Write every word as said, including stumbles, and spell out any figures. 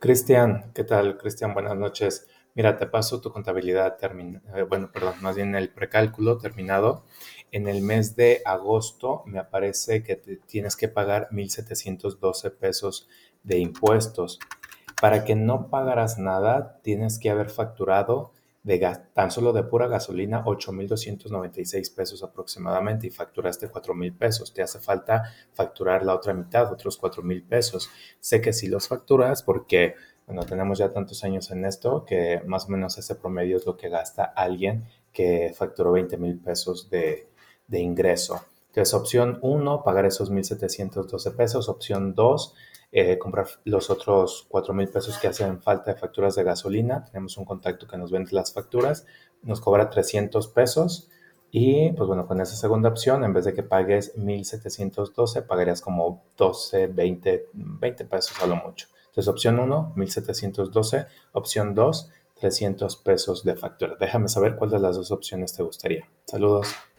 Cristian, ¿qué tal? Cristian, buenas noches. Mira, te paso tu contabilidad termin- eh, bueno, perdón, más bien el precálculo terminado. En el mes de agosto me aparece que te tienes que pagar mil setecientos doce pesos de impuestos. Para que no pagaras nada, tienes que haber facturado de gas, tan solo de pura gasolina ocho mil doscientos noventa y seis pesos aproximadamente y facturaste cuatro mil pesos. Te hace falta facturar la otra mitad, otros cuatro mil pesos. Sé que si los facturas porque, bueno, tenemos ya tantos años en esto que más o menos ese promedio es lo que gasta alguien que facturó veinte mil pesos de, de ingreso. Entonces, opción uno, pagar esos mil setecientos doce pesos. Opción dos, eh, comprar los otros cuatro mil pesos que hacen falta de facturas de gasolina. Tenemos un contacto que nos vende las facturas, nos cobra trescientos pesos. Y pues bueno, con esa segunda opción, en vez de que pagues mil setecientos doce, pagarías como doce, veinte, veinte pesos a lo mucho. Entonces, opción uno, mil setecientos doce. Opción dos, trescientos pesos de factura. Déjame saber cuál de las dos opciones te gustaría. Saludos.